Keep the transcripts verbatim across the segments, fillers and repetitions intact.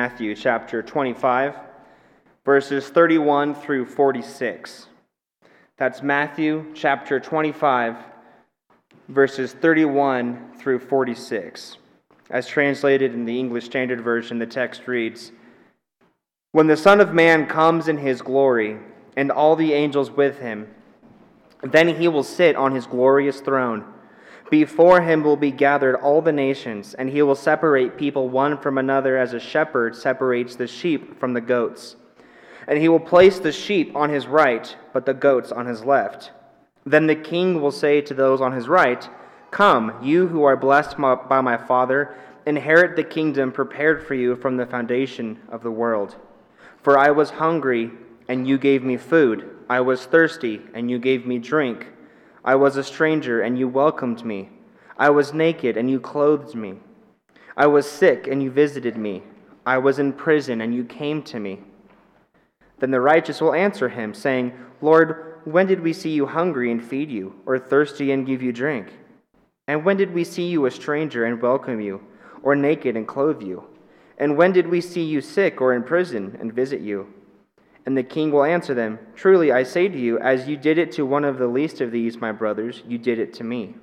Matthew chapter twenty-five, verses thirty-one through forty-six. That's Matthew chapter twenty-five, verses thirty-one through forty-six. As translated in the English Standard Version, the text reads, "When the Son of Man comes in his glory, and all the angels with him, then he will sit on his glorious throne. Before him will be gathered all the nations, and he will separate people one from another as a shepherd separates the sheep from the goats. And he will place the sheep on his right, but the goats on his left. Then the king will say to those on his right, 'Come, you who are blessed by my Father, inherit the kingdom prepared for you from the foundation of the world. For I was hungry, and you gave me food. I was thirsty, and you gave me drink. I was a stranger, and you welcomed me. I was naked, and you clothed me. I was sick, and you visited me. I was in prison, and you came to me.' Then the righteous will answer him, saying, 'Lord, when did we see you hungry and feed you, or thirsty and give you drink? And when did we see you a stranger and welcome you, or naked and clothe you? And when did we see you sick or in prison and visit you?' And the king will answer them, 'Truly I say to you, as you did it to one of the least of these, my brothers, you did it to me.'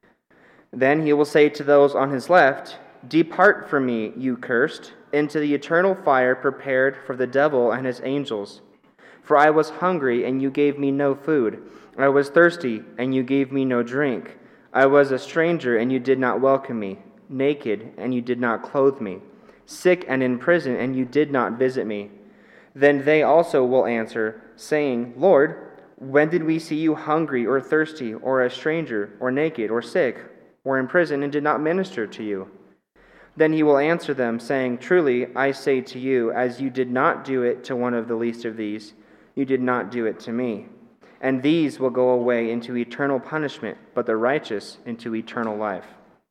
Then he will say to those on his left, 'Depart from me, you cursed, into the eternal fire prepared for the devil and his angels. For I was hungry, and you gave me no food. I was thirsty, and you gave me no drink. I was a stranger, and you did not welcome me. Naked, and you did not clothe me. Sick and in prison, and you did not visit me.' Then they also will answer, saying, 'Lord, when did we see you hungry or thirsty, or a stranger, or naked, or sick, or in prison, and did not minister to you?' Then he will answer them, saying, 'Truly I say to you, as you did not do it to one of the least of these, you did not do it to me.' And these will go away into eternal punishment, but the righteous into eternal life."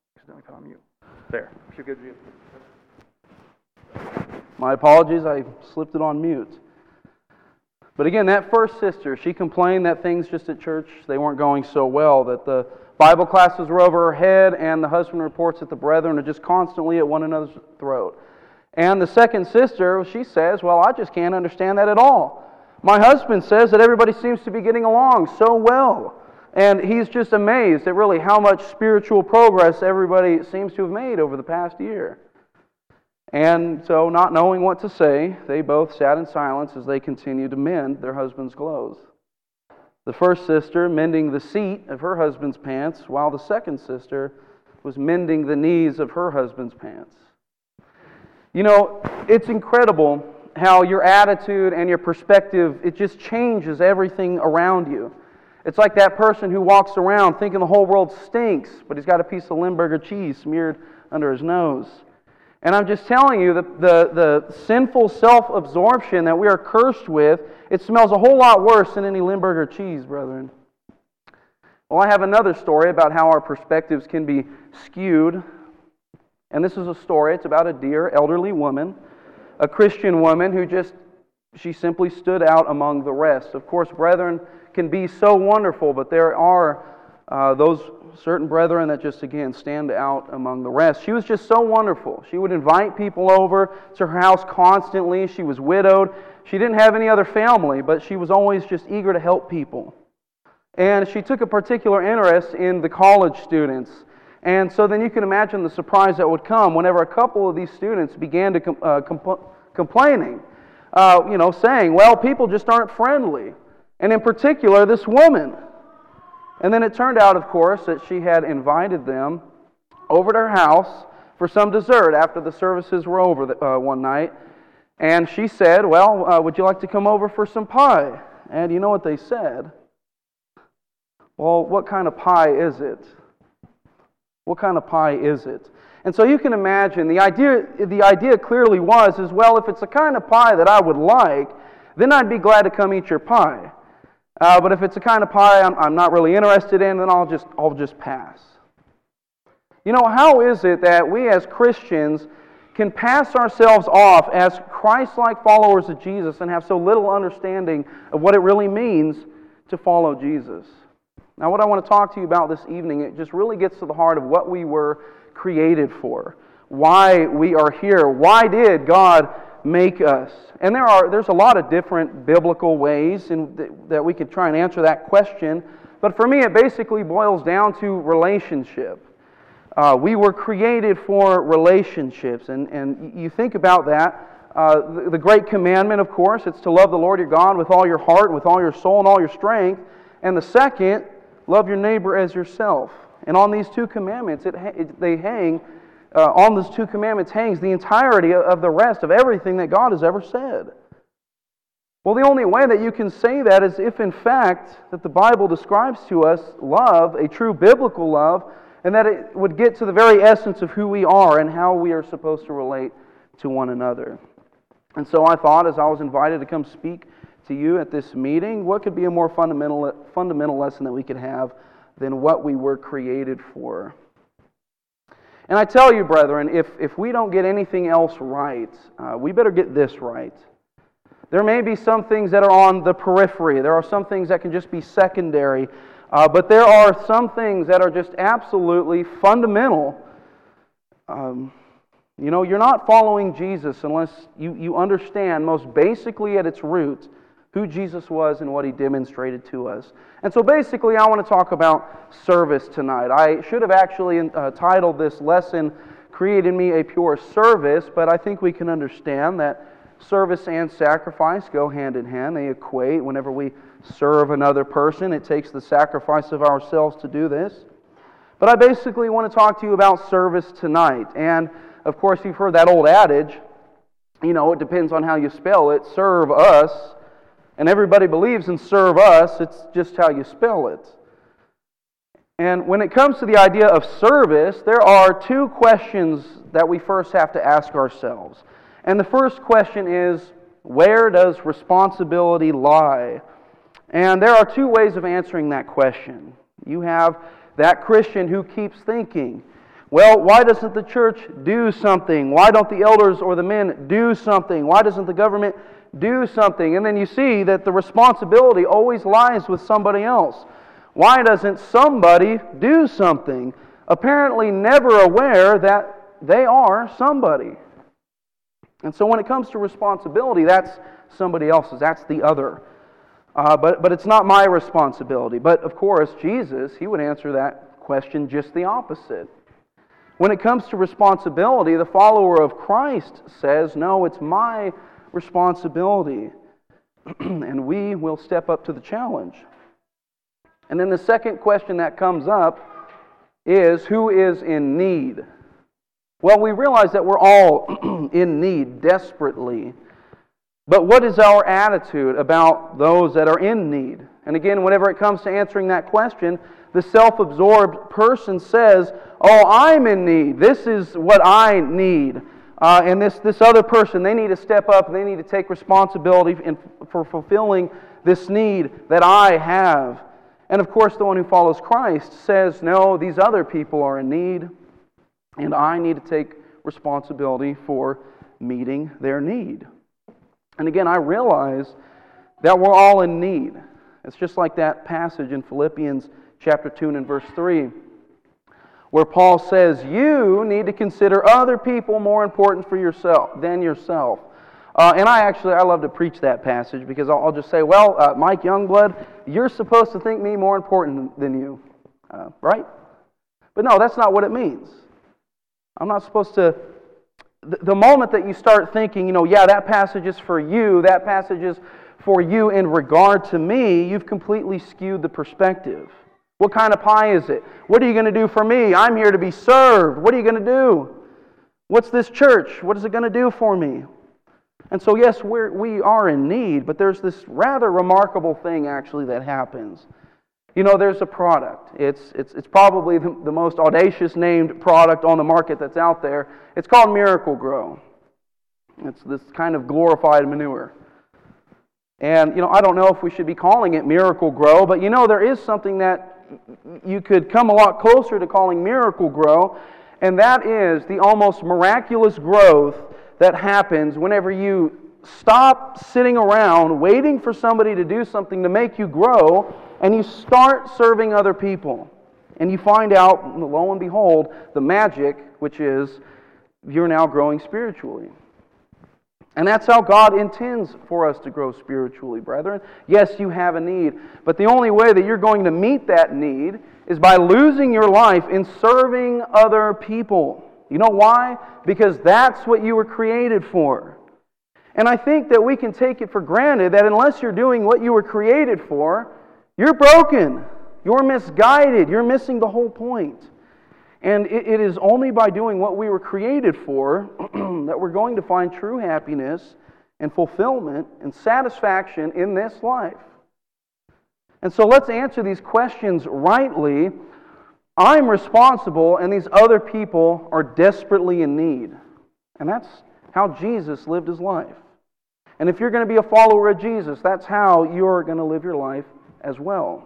There. My apologies, I slipped it on mute. But again, that first sister, she complained that things just at church, they weren't going so well, that the Bible classes were over her head, and the husband reports that the brethren are just constantly at one another's throat. And the second sister, she says, "Well, I just can't understand that at all. My husband says that everybody seems to be getting along so well. And he's just amazed at really how much spiritual progress everybody seems to have made over the past year." And so, not knowing what to say, they both sat in silence as they continued to mend their husband's clothes. The first sister mending the seat of her husband's pants, while the second sister was mending the knees of her husband's pants. You know, it's incredible how your attitude and your perspective, it just changes everything around you. It's like that person who walks around thinking the whole world stinks, but he's got a piece of Limburger cheese smeared under his nose. And I'm just telling you, the, the, the sinful self-absorption that we are cursed with, it smells a whole lot worse than any Limburger cheese, brethren. Well, I have another story about how our perspectives can be skewed. And this is a story, it's about a dear elderly woman, a Christian woman who just, she simply stood out among the rest. Of course, brethren can be so wonderful, but there are uh, those certain brethren that just, again, stand out among the rest. She was just so wonderful. She would invite people over to her house constantly. She was widowed. She didn't have any other family, but she was always just eager to help people. And she took a particular interest in the college students. And so then you can imagine the surprise that would come whenever a couple of these students began to com- uh, compl- complaining, uh, you know, saying, well, people just aren't friendly. And in particular, this woman. And then it turned out, of course, that she had invited them over to her house for some dessert after the services were over uh, one night. And she said, well, uh, would you like to come over for some pie? And you know what they said? Well, what kind of pie is it? What kind of pie is it? And so you can imagine, the idea, the idea clearly was, is, well, if it's the kind of pie that I would like, then I'd be glad to come eat your pie. Uh, but if it's a kind of pie I'm, I'm not really interested in, then I'll just I'll just pass. You know, how is it that we as Christians can pass ourselves off as Christ-like followers of Jesus and have so little understanding of what it really means to follow Jesus? Now, what I want to talk to you about this evening, it just really gets to the heart of what we were created for. why we are here. Why did God make us? And there are there's a lot of different biblical ways in, that we could try and answer that question. But for me, it basically boils down to relationship. Uh, we were created for relationships. And, and you think about that. Uh, the, the great commandment, of course, it's to love the Lord your God with all your heart, and with all your soul, and all your strength. And the second, love your neighbor as yourself. And on these two commandments, it, it they hang, uh, on those two commandments hangs the entirety of the rest of everything that God has ever said. Well, the only way that you can say that is if, in fact, that the Bible describes to us love, a true biblical love, and that it would get to the very essence of who we are and how we are supposed to relate to one another. And so I thought, as I was invited to come speak to you at this meeting, what could be a more fundamental fundamental lesson that we could have than what we were created for? And I tell you, brethren, if, if we don't get anything else right, uh, we better get this right. There may be some things that are on the periphery. There are some things that can just be secondary. Uh, but there are some things that are just absolutely fundamental. Um, you know, you're not following Jesus unless you, you understand most basically at its root who Jesus was and what He demonstrated to us. And so basically I want to talk about service tonight. I should have actually uh, titled this lesson, Create in Me a Pure Service, but I think we can understand that service and sacrifice go hand in hand. They equate. Whenever we serve another person, it takes the sacrifice of ourselves to do this. But I basically want to talk to you about service tonight. And, of course, you've heard that old adage, you know, it depends on how you spell it, serve us. And everybody believes in serve us, it's just how you spell it. And when it comes to the idea of service, there are two questions that we first have to ask ourselves. And the first question is, where does responsibility lie? And there are two ways of answering that question. You have that Christian who keeps thinking, well, why doesn't the church do something? Why don't the elders or the men do something? Why doesn't the government do something? And then you see that the responsibility always lies with somebody else. Why doesn't somebody do something? Apparently never aware that they are somebody. And so when it comes to responsibility, that's somebody else's. That's the other. Uh, but, but it's not my responsibility. But of course, Jesus, He would answer that question just the opposite. When it comes to responsibility, the follower of Christ says, no, it's my responsibility. And we will step up to the challenge. And then the second question that comes up is, who is in need? Well, we realize that we're all in need desperately. But what is our attitude about those that are in need? And again, whenever it comes to answering that question, the self-absorbed person says, oh, I'm in need. This is what I need. Uh, and this, this other person, they need to step up and they need to take responsibility in, for fulfilling this need that I have. And of course, the one who follows Christ says, no, these other people are in need. And I need to take responsibility for meeting their need. And again, I realize that we're all in need. It's just like that passage in Philippians chapter two and in verse three, where Paul says, you need to consider other people more important for yourself than yourself. Uh, and I actually, I love to preach that passage because I'll, I'll just say, well, uh, Mike Youngblood, you're supposed to think me more important than you, uh, right? But no, that's not what it means. I'm not supposed to... The moment that you start thinking, you know, yeah, that passage is for you, that passage is for you in regard to me, you've completely skewed the perspective. What kind of pie is it? What are you going to do for me? I'm here to be served. What are you going to do? What's this church? What is it going to do for me? And so, yes, we're, we are in need, but there's this rather remarkable thing actually that happens. You know, there's a product. It's it's it's probably the, the most audacious named product on the market that's out there. It's called Miracle-Gro. It's this kind of glorified manure. And, you know, I don't know if we should be calling it Miracle-Gro, but you know, there is something that you could come a lot closer to calling Miracle-Gro, and that is the almost miraculous growth that happens whenever you stop sitting around waiting for somebody to do something to make you grow, and you start serving other people. And you find out, lo and behold, the magic, which is you're now growing spiritually. And that's how God intends for us to grow spiritually, brethren. Yes, you have a need, but the only way that you're going to meet that need is by losing your life in serving other people. You know why? Because that's what you were created for. And I think that we can take it for granted that unless you're doing what you were created for, you're broken, you're misguided, you're missing the whole point. And it, it is only by doing what we were created for that we're going to find true happiness and fulfillment and satisfaction in this life. And so let's answer these questions rightly. I'm responsible, and these other people are desperately in need. And that's how Jesus lived His life. And if you're going to be a follower of Jesus, that's how you're going to live your life as well.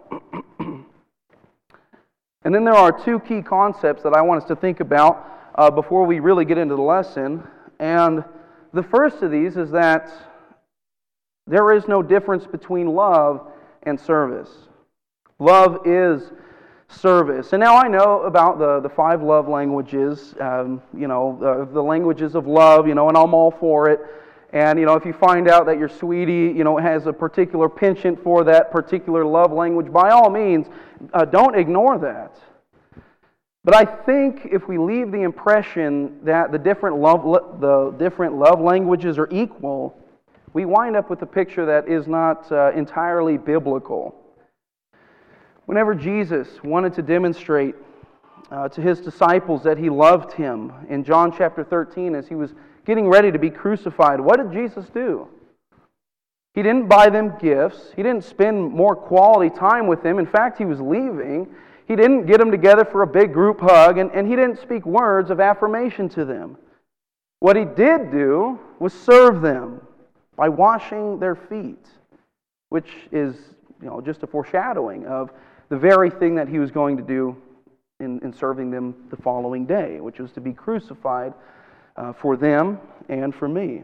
And then there are two key concepts that I want us to think about uh, before we really get into the lesson. And the first of these is that there is no difference between love and service. Love is service. And now I know about the, the five love languages, um, you know, the, the languages of love, you know, and I'm all for it. And, you know, if you find out that your sweetie, you know, has a particular penchant for that particular love language, by all means, uh, don't ignore that. But I think if we leave the impression that the different love, the different love languages are equal, we wind up with a picture that is not uh, entirely biblical. Whenever Jesus wanted to demonstrate uh, to His disciples that He loved Him, in John chapter thirteen, as He was getting ready to be crucified, what did Jesus do? He didn't buy them gifts. He didn't spend more quality time with them. In fact, He was leaving. He didn't get them together for a big group hug, and, and He didn't speak words of affirmation to them. What He did do was serve them by washing their feet, which is, you know, just a foreshadowing of the very thing that He was going to do in, in serving them the following day, which was to be crucified uh, for them and for me.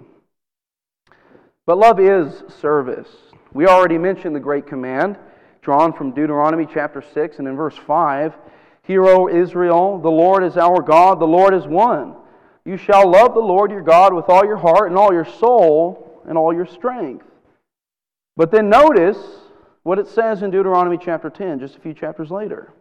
But love is service. We already mentioned the great command, drawn from Deuteronomy chapter six, and in verse five, "Hear, O Israel, the Lord is our God, the Lord is one. You shall love the Lord your God with all your heart and all your soul and all your strength." But then notice what it says in Deuteronomy chapter ten, just a few chapters later.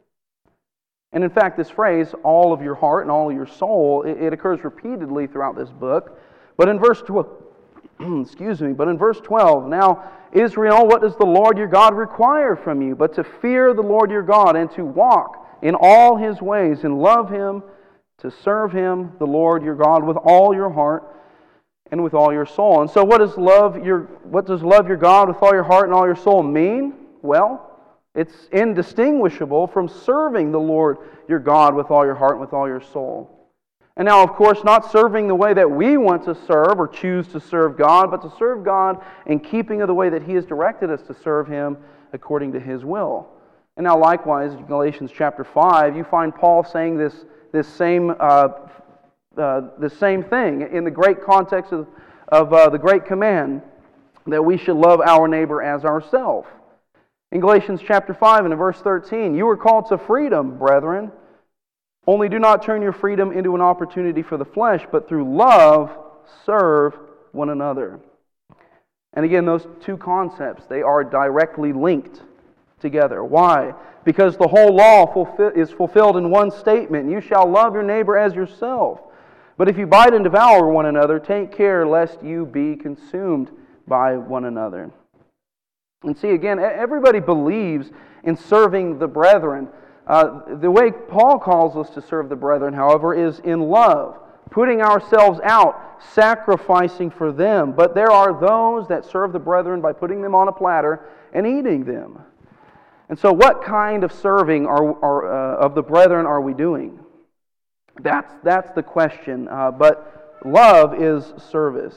And in fact, this phrase, all of your heart and all of your soul, it, it occurs repeatedly throughout this book. But in verse twelve, excuse me, but in verse twelve, "Now, Israel, what does the Lord your God require from you? But to fear the Lord your God and to walk in all His ways and love Him, to serve Him, the Lord your God, with all your heart and with all your soul." And so what does love your what does love your God with all your heart and all your soul mean? Well, it's indistinguishable from serving the Lord your God with all your heart and with all your soul. And now, of course, not serving the way that we want to serve or choose to serve God, but to serve God in keeping of the way that He has directed us to serve Him according to His will. And now, likewise, in Galatians chapter five, you find Paul saying this, this same uh, uh, the same thing in the great context of, of uh, the great command that we should love our neighbor as ourselves. In Galatians chapter five and in verse thirteen, "You were called to freedom, brethren. Only do not turn your freedom into an opportunity for the flesh, but through love serve one another." And again, those two concepts, they are directly linked together. Why? Because the whole law fulfill, is fulfilled in one statement: "You shall love your neighbor as yourself. But if you bite and devour one another, take care lest you be consumed by one another." And see, again, everybody believes in serving the brethren. Uh, the way Paul calls us to serve the brethren, however, is in love, putting ourselves out, sacrificing for them. But there are those that serve the brethren by putting them on a platter and eating them. And so what kind of serving are, are, uh, of the brethren are we doing? That's, that's the question. Uh, but love is service.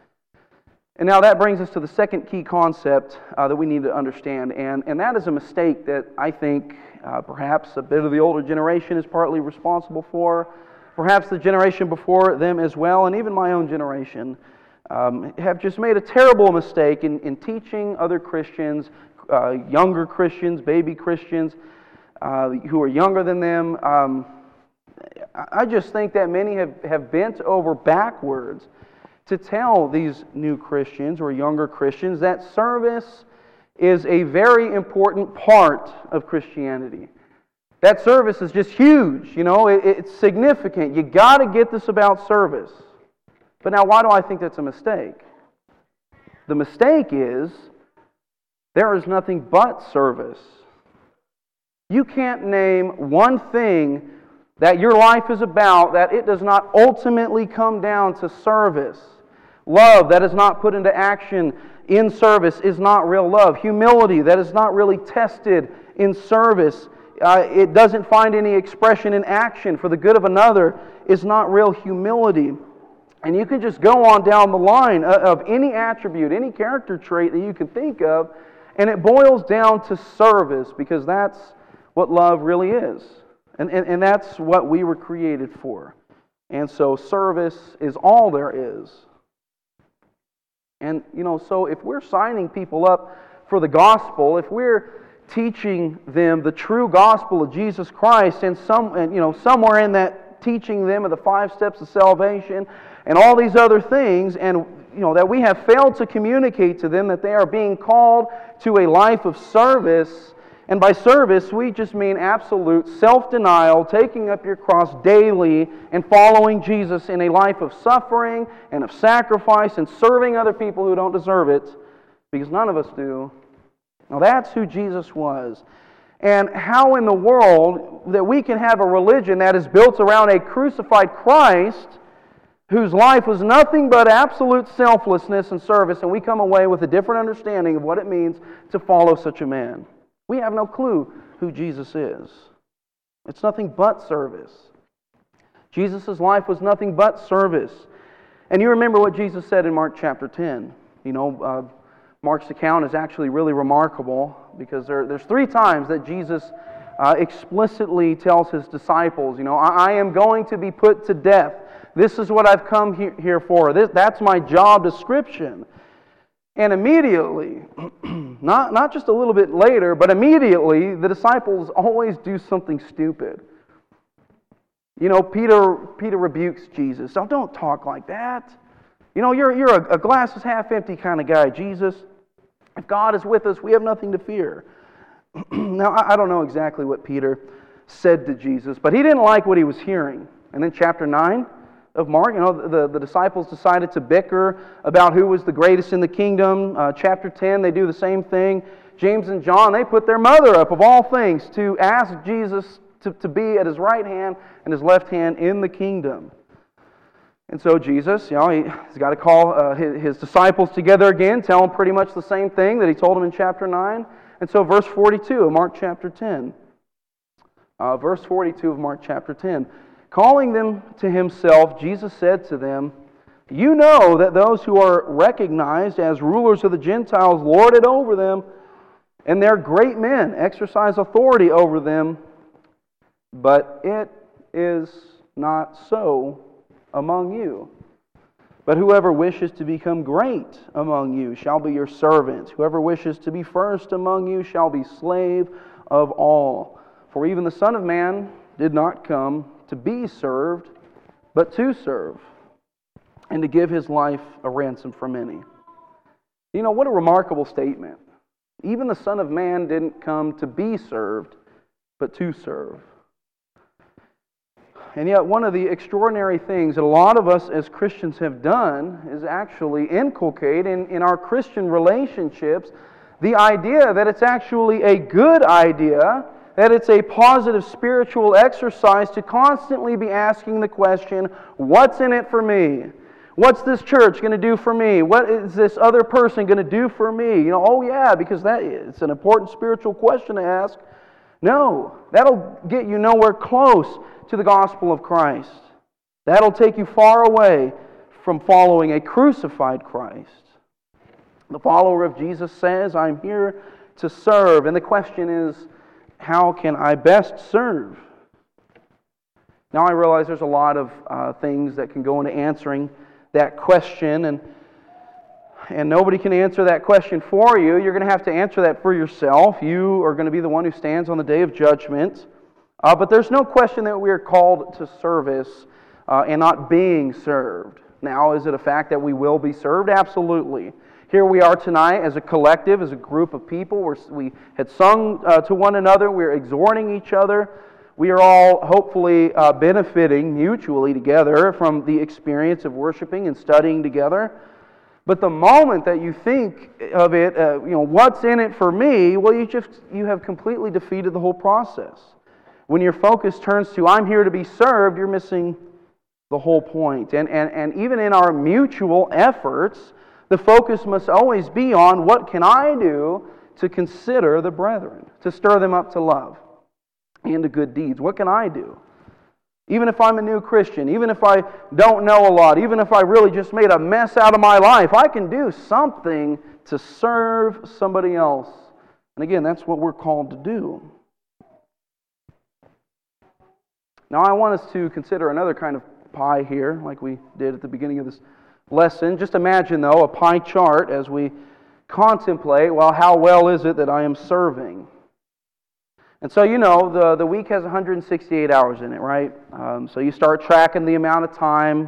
And now that brings us to the second key concept uh, that we need to understand, and, and that is a mistake that I think uh, perhaps a bit of the older generation is partly responsible for, perhaps the generation before them as well, and even my own generation um, have just made a terrible mistake in, in teaching other Christians, uh, younger Christians, baby Christians, uh, who are younger than them, um, I just think that many have, have bent over backwards to tell these new Christians or younger Christians that service is a very important part of Christianity. That service is just huge, you know, it, it's significant. You got to get this about service. But now, why do I think that's a mistake? The mistake is there is nothing but service. You can't name one thing that your life is about that it does not ultimately come down to service. Love that is not put into action in service is not real love. Humility that is not really tested in service, uh, it doesn't find any expression in action for the good of another, is not real humility. And you can just go on down the line of any attribute, any character trait that you can think of, and it boils down to service, because that's what love really is. And, and, and that's what we were created for. And so service is all there is. And, you know, so if we're signing people up for the gospel, if we're teaching them the true gospel of Jesus Christ, and some, and, you know, somewhere in that teaching them of the five steps of salvation and all these other things, and, you know, that we have failed to communicate to them that they are being called to a life of service. And by service, we just mean absolute self-denial, taking up your cross daily and following Jesus in a life of suffering and of sacrifice and serving other people who don't deserve it, because none of us do. Now that's who Jesus was. And how in the world that we can have a religion that is built around a crucified Christ whose life was nothing but absolute selflessness and service, and we come away with a different understanding of what it means to follow such a man. We have no clue who Jesus is. It's nothing but service. Jesus' life was nothing but service. And you remember what Jesus said in Mark chapter ten. You know, uh, Mark's account is actually really remarkable, because there, there's three times that Jesus uh, explicitly tells His disciples, you know, I, I am going to be put to death. This is what I've come here, here for. This, that's my job description. And immediately, not, not just a little bit later, but immediately, the disciples always do something stupid. You know, Peter Peter rebukes Jesus. Don't, don't talk like that. You know, you're, you're a, a glass is half empty kind of guy, Jesus. If God is with us, we have nothing to fear. Now, I, I don't know exactly what Peter said to Jesus, but he didn't like what he was hearing. And then chapter nine of Mark, you know, the, the disciples decided to bicker about who was the greatest in the kingdom. Uh, chapter ten, they do the same thing. James and John, they put their mother up, of all things, to ask Jesus to, to be at His right hand and His left hand in the kingdom. And so Jesus, you know, he, he's got to call uh, his, his disciples together again, tell them pretty much the same thing that He told them in chapter nine. And so verse forty-two of Mark chapter ten. Uh, verse forty-two of Mark chapter ten. Calling them to Himself, Jesus said to them, You know that those who are recognized as rulers of the Gentiles lord it over them, and their great men exercise authority over them, but it is not so among you. But whoever wishes to become great among you shall be your servant. Whoever wishes to be first among you shall be slave of all. For even the Son of Man did not come to be served, but to serve, and to give His life a ransom for many. You know, what a remarkable statement. Even the Son of Man didn't come to be served, but to serve. And yet one of the extraordinary things that a lot of us as Christians have done is actually inculcate in, in our Christian relationships the idea that it's actually a good idea, that it's a positive spiritual exercise to constantly be asking the question, what's in it for me? What's this church going to do for me? What is this other person going to do for me? You know, oh yeah, because that it's an important spiritual question to ask. No, that'll get you nowhere close to the gospel of Christ. That'll take you far away from following a crucified Christ. The follower of Jesus says, I'm here to serve. And the question is, how can I best serve? Now I realize there's a lot of uh, things that can go into answering that question, and and nobody can answer that question for you. You're going to have to answer that for yourself. You are going to be the one who stands on the day of judgment. Uh, but there's no question that we are called to service uh, and not being served. Now, is it a fact that we will be served? Absolutely. Here we are tonight as a collective, as a group of people. We're, we had sung uh, to one another. We're exhorting each other. We are all hopefully uh, benefiting mutually together from the experience of worshiping and studying together. But the moment that you think of it, uh, you know, what's in it for me? Well, you just you have completely defeated the whole process. When your focus turns to "I'm here to be served," you're missing the whole point. And and and even in our mutual efforts, the focus must always be on what can I do to consider the brethren, to stir them up to love and to good deeds. What can I do? Even if I'm a new Christian, even if I don't know a lot, even if I really just made a mess out of my life, I can do something to serve somebody else. And again, that's what we're called to do. Now I want us to consider another kind of pie here, like we did at the beginning of this lesson. Just imagine, though, a pie chart as we contemplate, well, how well is it that I am serving? And so, you know, the, the week has one hundred sixty-eight hours in it, right? Um, so you start tracking the amount of time,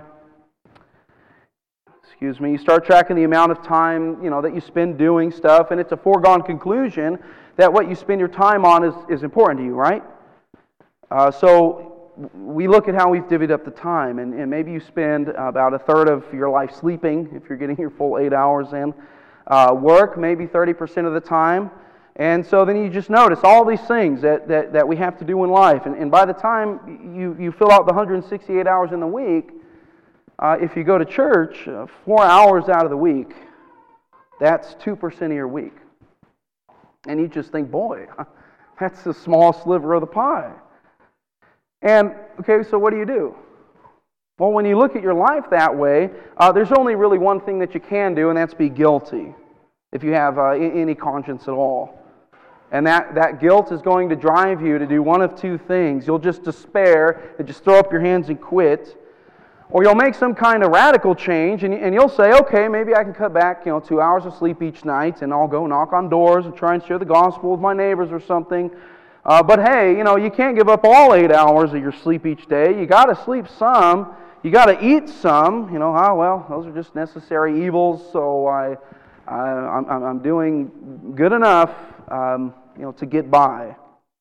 excuse me, you start tracking the amount of time, you know, that you spend doing stuff, and it's a foregone conclusion that what you spend your time on is, is important to you, right? Uh, so we look at how we've divvied up the time, and, and maybe you spend about a third of your life sleeping, if you're getting your full eight hours in. Uh, work, maybe thirty percent of the time. And so then you just notice all these things that, that, that we have to do in life. And, and by the time you, you fill out the one hundred sixty-eight hours in the week, uh, if you go to church, uh, four hours out of the week, that's two percent of your week. And you just think, boy, that's a small sliver of the pie. And, okay, so what do you do? Well, when you look at your life that way, uh, there's only really one thing that you can do, and that's be guilty, if you have uh, any conscience at all. And that, that guilt is going to drive you to do one of two things. You'll just despair and just throw up your hands and quit. Or you'll make some kind of radical change, and, and you'll say, okay, maybe I can cut back, you know, two hours of sleep each night, and I'll go knock on doors and try and share the gospel with my neighbors or something. Uh, but hey, you know, you can't give up all eight hours of your sleep each day. You got to sleep some. You got to eat some. You know, ah, well, those are just necessary evils. So I, I I'm, I'm doing good enough, um, you know, to get by.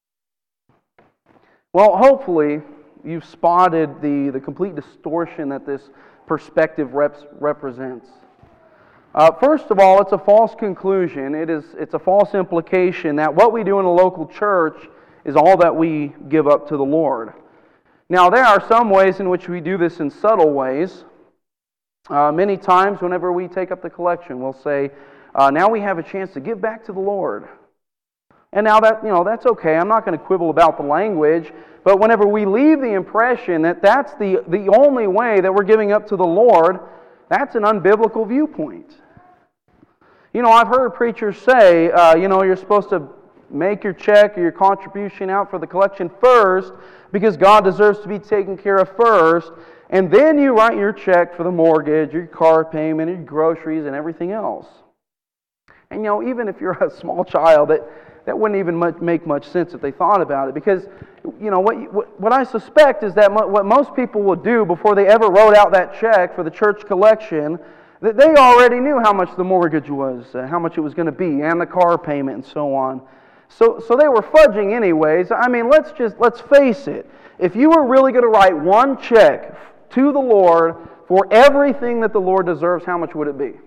Well, hopefully you've spotted the the complete distortion that this perspective reps, represents. Uh, first of all, it's a false conclusion. It is it's a false implication that what we do in a local church is all that we give up to the Lord. Now, there are some ways in which we do this in subtle ways. Uh, many times, whenever we take up the collection, we'll say, uh, "Now we have a chance to give back to the Lord." And now that you know that's okay. I'm not going to quibble about the language, but whenever we leave the impression that that's the the only way that we're giving up to the Lord, that's an unbiblical viewpoint. You know, I've heard preachers say, uh, you know, you're supposed to make your check or your contribution out for the collection first because God deserves to be taken care of first, and then you write your check for the mortgage, your car payment, your groceries, and everything else. And, you know, even if you're a small child, that, that wouldn't even much, make much sense if they thought about it because, you know, what, what, what I suspect is that mo- what most people would do before they ever wrote out that check for the church collection, that they already knew how much the mortgage was, uh, how much it was going to be, and the car payment, and so on. So, so they were fudging anyways. I mean, let's just let's face it. If you were really going to write one check to the Lord for everything that the Lord deserves, how much would it be? It'd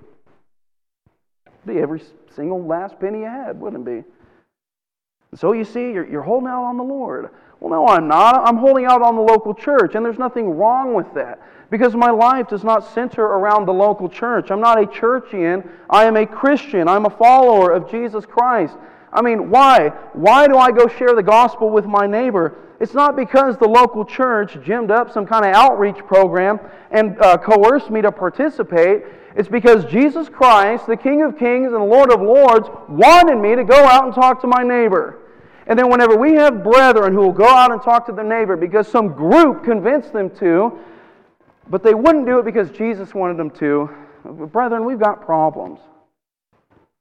be every single last penny you had, wouldn't it be? So you see, you're, you're holding out on the Lord. Well, no, I'm not. I'm holding out on the local church, and there's nothing wrong with that because my life does not center around the local church. I'm not a churchian. I am a Christian. I'm a follower of Jesus Christ. I mean, why? Why do I go share the gospel with my neighbor? It's not because the local church gymmed up some kind of outreach program and uh, coerced me to participate. It's because Jesus Christ, the King of Kings and the Lord of Lords, wanted me to go out and talk to my neighbor. And then whenever we have brethren who will go out and talk to their neighbor because some group convinced them to, but they wouldn't do it because Jesus wanted them to, brethren, we've got problems.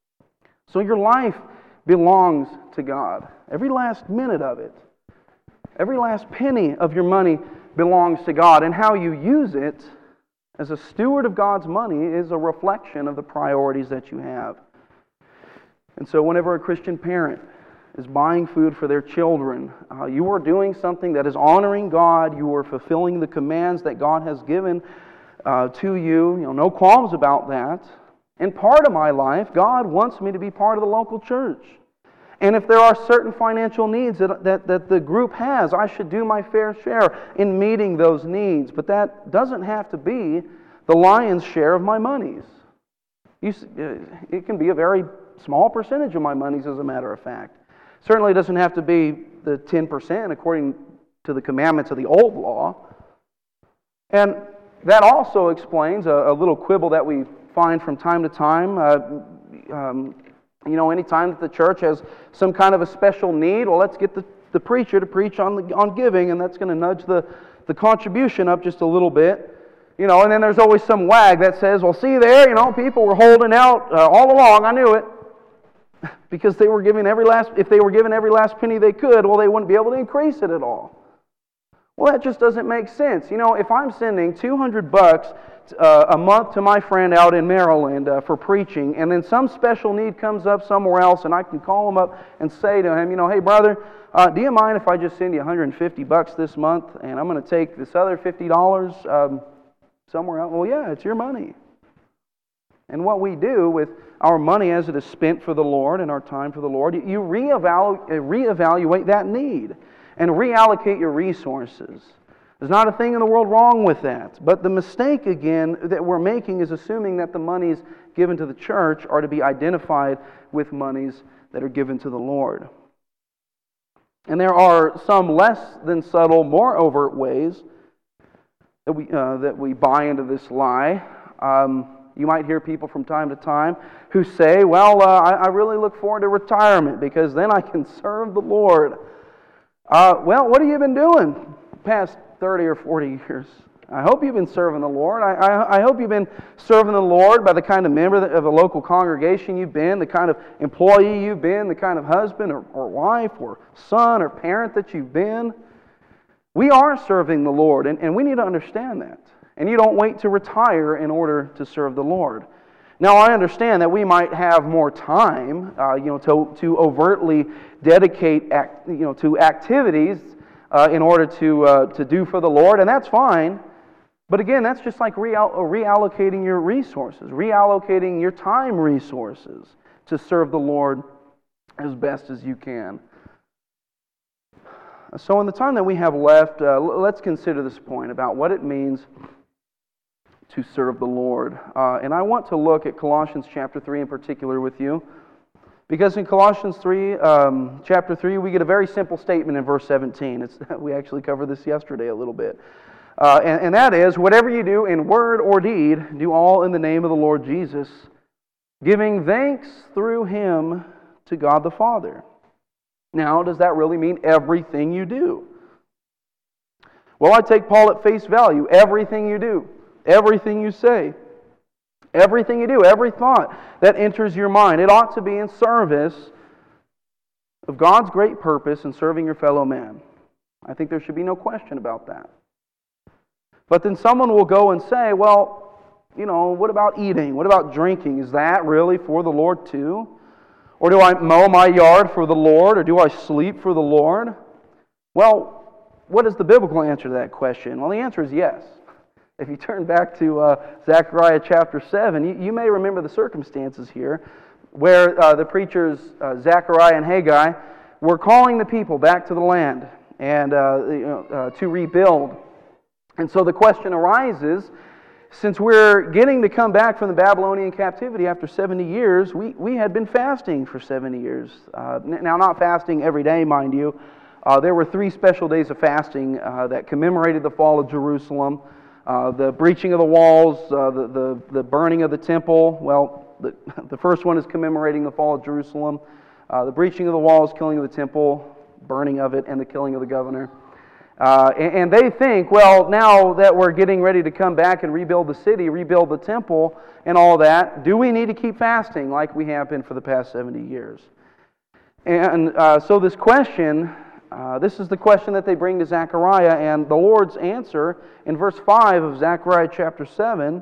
So your life belongs to God. Every last minute of it. Every last penny of your money belongs to God, and how you use it as a steward of God's money is a reflection of the priorities that you have. And so whenever a Christian parent is buying food for their children, uh, you are doing something that is honoring God. You are fulfilling the commands that God has given uh, to you. You know, no qualms about that. And part of my life, God wants me to be part of the local church. And if there are certain financial needs that, that, that the group has, I should do my fair share in meeting those needs. But that doesn't have to be the lion's share of my monies. You, it can be a very small percentage of my monies, as a matter of fact. Certainly doesn't have to be the ten percent according to the commandments of the old law. And that also explains a, a little quibble that we find from time to time. Uh, um, You know, anytime that the church has some kind of a special need, well, let's get the, the preacher to preach on the, on giving, and that's going to nudge the, the contribution up just a little bit. You know, and then there's always some wag that says, well, see there, you know, people were holding out uh, all along, I knew it. Because they were giving every last, if they were given every last penny they could, well, they wouldn't be able to increase it at all. Well, that just doesn't make sense. You know, if I'm sending two hundred bucks uh, a month to my friend out in Maryland uh, for preaching, and then some special need comes up somewhere else, and I can call him up and say to him, you know, hey brother, uh, do you mind if I just send you one hundred fifty bucks this month, and I'm going to take this other fifty dollars um, somewhere else? Well, yeah, it's your money. And what we do with our money as it is spent for the Lord and our time for the Lord, you reevalu- reevaluate that need and reallocate your resources. There's not a thing in the world wrong with that. But the mistake, again, that we're making is assuming that the monies given to the church are to be identified with monies that are given to the Lord. And there are some less than subtle, more overt ways that we, uh, that we buy into this lie. Um, you might hear people from time to time who say, well, uh, I, I really look forward to retirement because then I can serve the Lord. Uh, well, what have you been doing the past thirty or forty years? I hope you've been serving the Lord. I, I, I hope you've been serving the Lord by the kind of member of a local congregation you've been, the kind of employee you've been, the kind of husband or, or wife or son or parent that you've been. We are serving the Lord, and, and we need to understand that. And you don't wait to retire in order to serve the Lord. Now, I understand that we might have more time, uh, you know, to, to overtly dedicate, act, you know, to activities uh, in order to uh, to do for the Lord, and that's fine. But again, that's just like reall- reallocating your resources, reallocating your time resources to serve the Lord as best as you can. So, in the time that we have left, uh, let's consider this point about what it means to serve the Lord. Uh, and I want to look at Colossians chapter three in particular with you. Because in Colossians three, um, chapter three, we get a very simple statement in verse seventeen. It's, we actually covered this yesterday a little bit. Uh, and, and that is, whatever you do in word or deed, do all in the name of the Lord Jesus, giving thanks through Him to God the Father. Now, does that really mean everything you do? Well, I take Paul at face value. Everything you do. Everything you say, everything you do, every thought that enters your mind, it ought to be in service of God's great purpose in serving your fellow man. I think there should be no question about that. But then someone will go and say, well, you know, what about eating? What about drinking? Is that really for the Lord too? Or do I mow my yard for the Lord? Or do I sleep for the Lord? Well, what is the biblical answer to that question? Well, the answer is yes. If you turn back to uh, Zechariah chapter seven, you, you may remember the circumstances here where uh, the preachers uh, Zechariah and Haggai were calling the people back to the land and uh, you know, uh, to rebuild. And so the question arises, since we're getting to come back from the Babylonian captivity after seventy years, we, we had been fasting for seventy years. Uh, now, not fasting every day, mind you. Uh, there were three special days of fasting uh, that commemorated the fall of Jerusalem. Uh, the breaching of the walls, uh, the, the, the burning of the temple. Well, the, the first one is commemorating the fall of Jerusalem. Uh, the breaching of the walls, killing of the temple, burning of it, and the killing of the governor. Uh, and, and they think, well, now that we're getting ready to come back and rebuild the city, rebuild the temple, and all that, do we need to keep fasting like we have been for the past seventy years? And uh, so this question Uh, this is the question that they bring to Zechariah, and the Lord's answer in verse five of Zechariah chapter seven,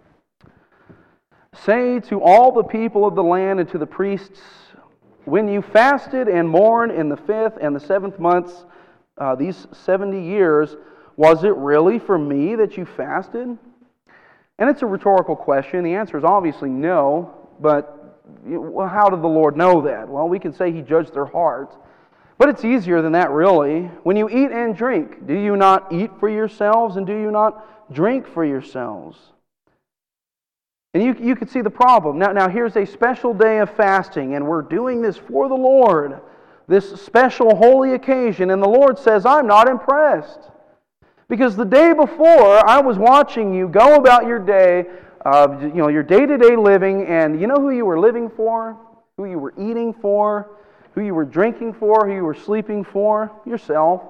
"Say to all the people of the land and to the priests, when you fasted and mourned in the fifth and the seventh months, uh, these seventy years, was it really for me that you fasted?" And it's a rhetorical question. The answer is obviously no, but well, how did the Lord know that? Well, we can say He judged their hearts. But it's easier than that, really. When you eat and drink, do you not eat for yourselves, and do you not drink for yourselves? And you, you could see the problem. Now, now, here's a special day of fasting, and we're doing this for the Lord, this special holy occasion, and the Lord says, I'm not impressed. Because the day before, I was watching you go about your day, uh, you know, your day-to-day living, and you know who you were living for? Who you were eating for? Who you were drinking for, who you were sleeping for? Yourself.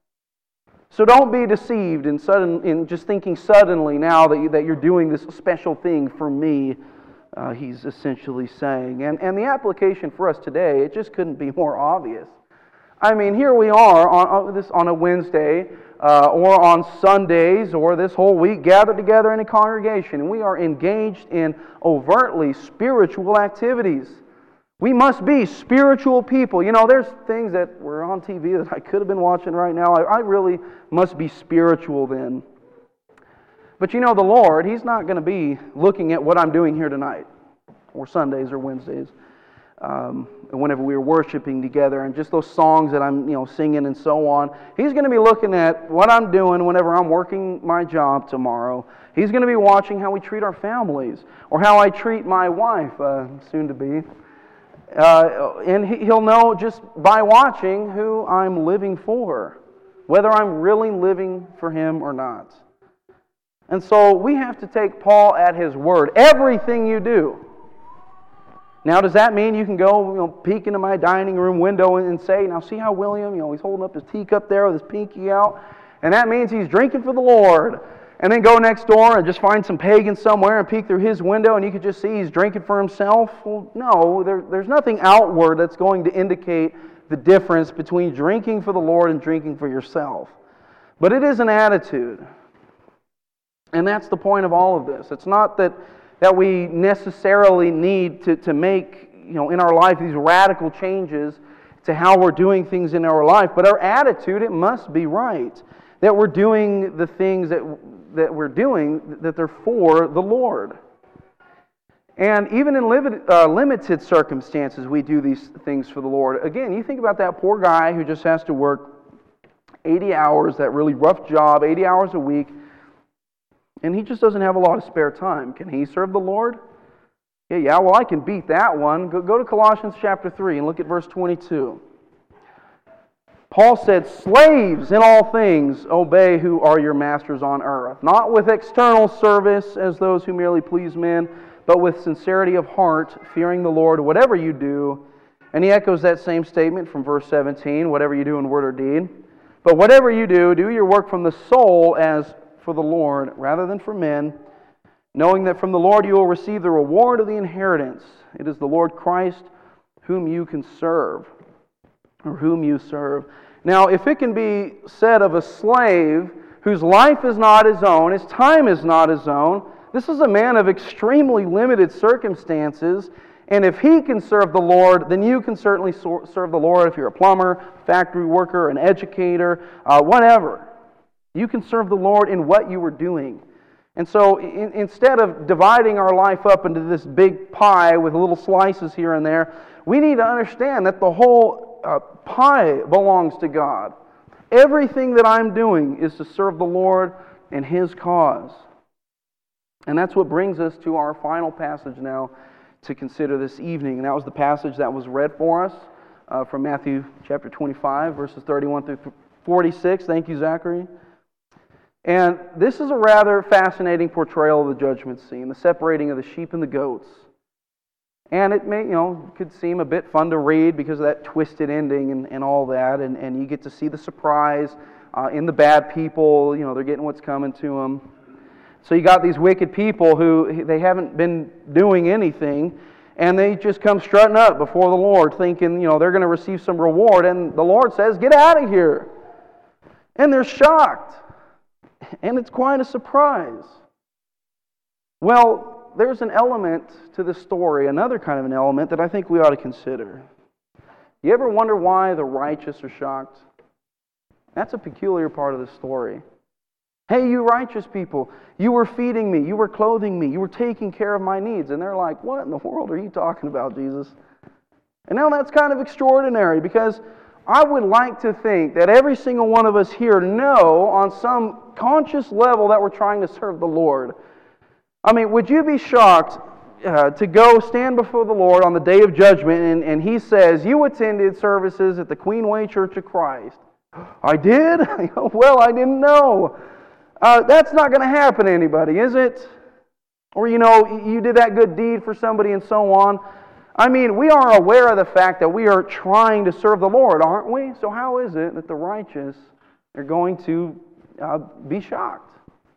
So don't be deceived in, sudden, in just thinking suddenly now that, you, that you're doing this special thing for me, uh, he's essentially saying. And, and the application for us today, it just couldn't be more obvious. I mean, here we are on, on, this, on a Wednesday, uh, or on Sundays, or this whole week, gathered together in a congregation, and we are engaged in overtly spiritual activities. We must be spiritual people. You know, there's things that were on T V that I could have been watching right now. I, I really must be spiritual then. But you know, the Lord, He's not going to be looking at what I'm doing here tonight, or Sundays or Wednesdays, um, whenever we were worshiping together, and just those songs that I'm, you know, singing and so on. He's going to be looking at what I'm doing whenever I'm working my job tomorrow. He's going to be watching how we treat our families, or how I treat my wife, uh, soon to be. Uh, and He'll know just by watching who I'm living for, whether I'm really living for Him or not. And so we have to take Paul at his word. Everything you do. Now, does that mean you can go, you know, peek into my dining room window and say, now see how William, you know, he's holding up his teacup there with his pinky out, and that means he's drinking for the Lord. And then go next door and just find some pagan somewhere and peek through his window and you could just see he's drinking for himself? Well, no, there, there's nothing outward that's going to indicate the difference between drinking for the Lord and drinking for yourself. But it is an attitude. And that's the point of all of this. It's not that, that we necessarily need to, to make, you know, in our life these radical changes to how we're doing things in our life, but our attitude, it must be right. That we're doing the things that that we're doing, that they're for the Lord. And even in limited, uh, limited circumstances, we do these things for the Lord. Again, you think about that poor guy who just has to work eighty hours, that really rough job, eighty hours a week, and he just doesn't have a lot of spare time. Can he serve the Lord? Yeah, yeah, well, I can beat that one. Go, go to Colossians chapter three and look at verse twenty-two. Paul said, slaves in all things, obey who are your masters on earth, not with external service as those who merely please men, but with sincerity of heart, fearing the Lord, whatever you do. And he echoes that same statement from verse seventeen, whatever you do in word or deed. But whatever you do, do your work from the soul as for the Lord, rather than for men, knowing that from the Lord you will receive the reward of the inheritance. It is the Lord Christ whom you can serve. Or whom you serve. Now, if it can be said of a slave whose life is not his own, his time is not his own, this is a man of extremely limited circumstances, and if he can serve the Lord, then you can certainly serve the Lord if you're a plumber, factory worker, an educator, uh, whatever. You can serve the Lord in what you were doing. And so in, instead of dividing our life up into this big pie with little slices here and there, we need to understand that the whole Uh, pie belongs to God. Everything that I'm doing is to serve the Lord and His cause. And that's what brings us to our final passage now to consider this evening. And that was the passage that was read for us uh, from Matthew chapter twenty-five, verses thirty-one through forty-six. Thank you, Zachary. And this is a rather fascinating portrayal of the judgment scene, the separating of the sheep and the goats. And it may, you know, could seem a bit fun to read because of that twisted ending and, and all that. And, and you get to see the surprise uh, in the bad people. You know, they're getting what's coming to them. So you got these wicked people who they haven't been doing anything. and they just come strutting up before the Lord thinking, you know, they're going to receive some reward, and the Lord says, "Get out of here." And they're shocked, and it's quite a surprise. Well, there's an element to this story, another kind of an element that I think we ought to consider. You ever wonder why the righteous are shocked? That's a peculiar part of the story. Hey, you righteous people, you were feeding me, you were clothing me, you were taking care of my needs. And they're like, what in the world are you talking about, Jesus? And now that's kind of extraordinary, because I would like to think that every single one of us here know on some conscious level that we're trying to serve the Lord. I mean, would you be shocked uh, to go stand before the Lord on the day of judgment and, and He says, you attended services at the Queenway Church of Christ? I did? Well, I didn't know. Uh, that's not going to happen to anybody, is it? Or, you know, you did that good deed for somebody and so on. I mean, we are aware of the fact that we are trying to serve the Lord, aren't we? So how is it that the righteous are going to uh, be shocked?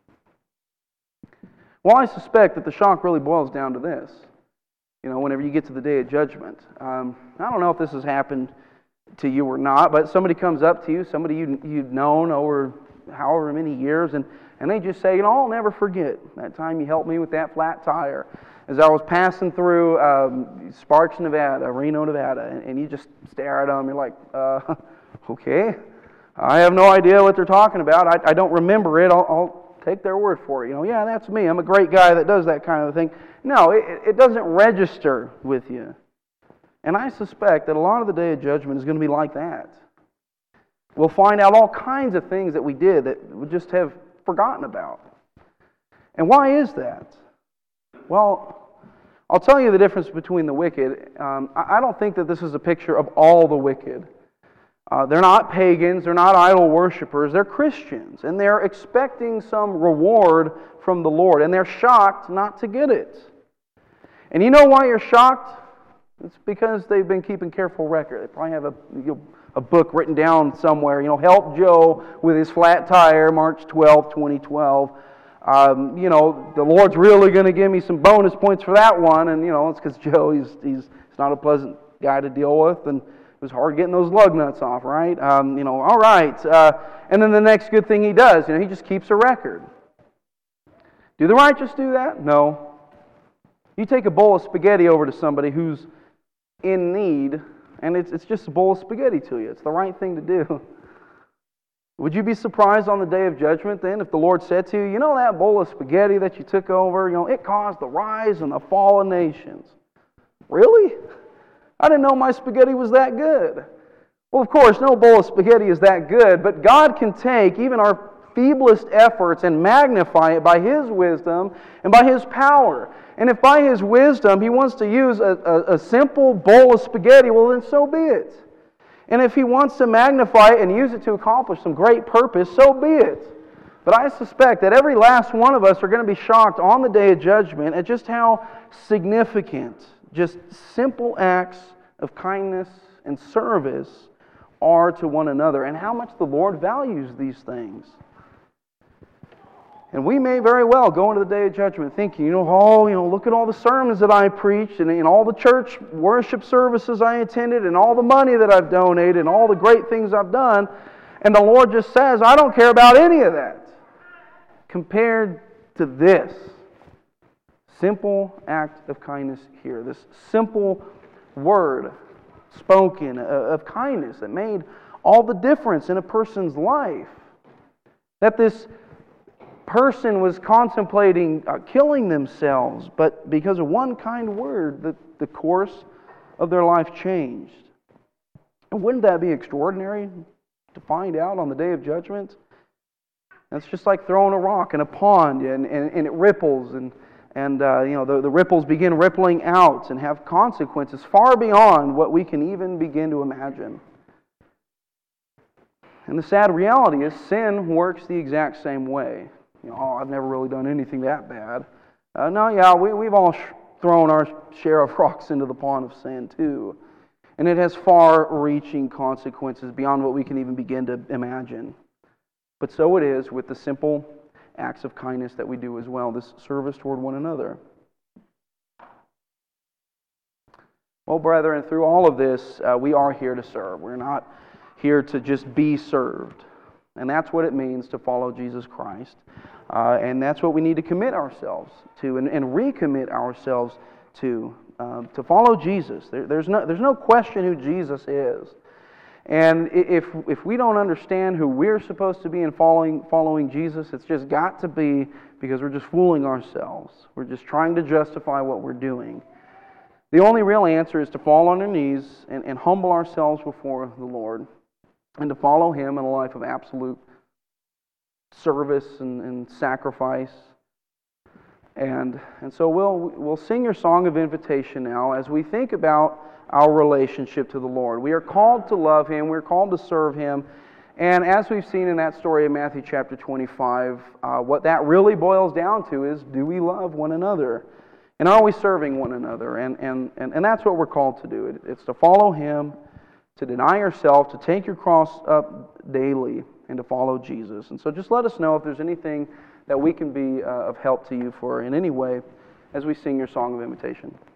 Well, I suspect that the shock really boils down to this. You know, whenever you get to the day of judgment. Um, I don't know if this has happened to you or not, but somebody comes up to you, somebody you, you've known over however many years, and, and they just say, you know, I'll never forget that time you helped me with that flat tire as I was passing through um, Sparks, Nevada, Reno, Nevada, and, and you just stare at them, you're like, uh, okay, I have no idea what they're talking about, I, I don't remember it, I'll, I'll take their word for it, you know, yeah, that's me, I'm a great guy that does that kind of thing. No, it, it doesn't register with you. And I suspect that a lot of the day of judgment is going to be like that. We'll find out all kinds of things that we did that we just have forgotten about. And why is that? Well, I'll tell you the difference between the wicked. Um, I don't think that this is a picture of all the wicked. Uh, they're not pagans, they're not idol worshipers, they're Christians. And they're expecting some reward from the Lord. And they're shocked not to get it. And you know why you're shocked? It's because they've been keeping careful record. They probably have a... You'll, a book written down somewhere, you know, help Joe with his flat tire, March twelfth, twenty twelve. Um, you know, the Lord's really going to give me some bonus points for that one, and, you know, it's because Joe, he's, he's, he's not a pleasant guy to deal with, and it was hard getting those lug nuts off, right? Um, you know, all right. Uh, and then the next good thing he does, you know, he just keeps a record. Do the righteous do that? No. You take a bowl of spaghetti over to somebody who's in need, and it's it's just a bowl of spaghetti to you. It's the right thing to do. Would you be surprised on the day of judgment then if the Lord said to you, you know that bowl of spaghetti that you took over, you know, it caused the rise and the fall of nations? Really? I didn't know my spaghetti was that good. Well, of course, no bowl of spaghetti is that good, but God can take even our feeblest efforts and magnify it by His wisdom and by His power. And if by His wisdom He wants to use a, a, a simple bowl of spaghetti, well then so be it. And if He wants to magnify it and use it to accomplish some great purpose, so be it. But I suspect that every last one of us are going to be shocked on the day of judgment at just how significant just simple acts of kindness and service are to one another, and how much the Lord values these things. And we may very well go into the day of judgment thinking, you know, oh, you know, look at all the sermons that I preached, and, and all the church worship services I attended, and all the money that I've donated, and all the great things I've done. And the Lord just says, I don't care about any of that compared to this simple act of kindness here. This simple word spoken of kindness that made all the difference in a person's life. That this person was contemplating uh, killing themselves, but because of one kind word, the, the course of their life changed. And wouldn't that be extraordinary to find out on the day of judgment? It's just like throwing a rock in a pond, and, and, and it ripples, and, and uh, you know the, the ripples begin rippling out and have consequences far beyond what we can even begin to imagine. And the sad reality is sin works the exact same way. You know, oh, I've never really done anything that bad. Uh, no, yeah, we, we've all sh- thrown our share of rocks into the pond of sin too. And it has far-reaching consequences beyond what we can even begin to imagine. But so it is with the simple acts of kindness that we do as well, this service toward one another. Well, brethren, through all of this, uh, we are here to serve. We're not here to just be served. And that's what it means to follow Jesus Christ. Uh, and that's what we need to commit ourselves to and, and recommit ourselves to, uh, to follow Jesus. There, there's, no, there's no question who Jesus is. And if, if we don't understand who we're supposed to be in following, following Jesus, it's just got to be because we're just fooling ourselves. We're just trying to justify what we're doing. The only real answer is to fall on our knees and, and humble ourselves before the Lord and to follow Him in a life of absolute service and, and sacrifice. And, and so we'll, we'll sing your song of invitation now as we think about our relationship to the Lord. We are called to love Him. We're called to serve Him. And as we've seen in that story in Matthew chapter twenty-five, uh, what that really boils down to is, do we love one another? And are we serving one another? And, and, and, and that's what we're called to do. It, it's to follow Him, to deny yourself, to take your cross up daily, and to follow Jesus. And so just let us know if there's anything that we can be uh, of help to you for in any way as we sing your song of invitation.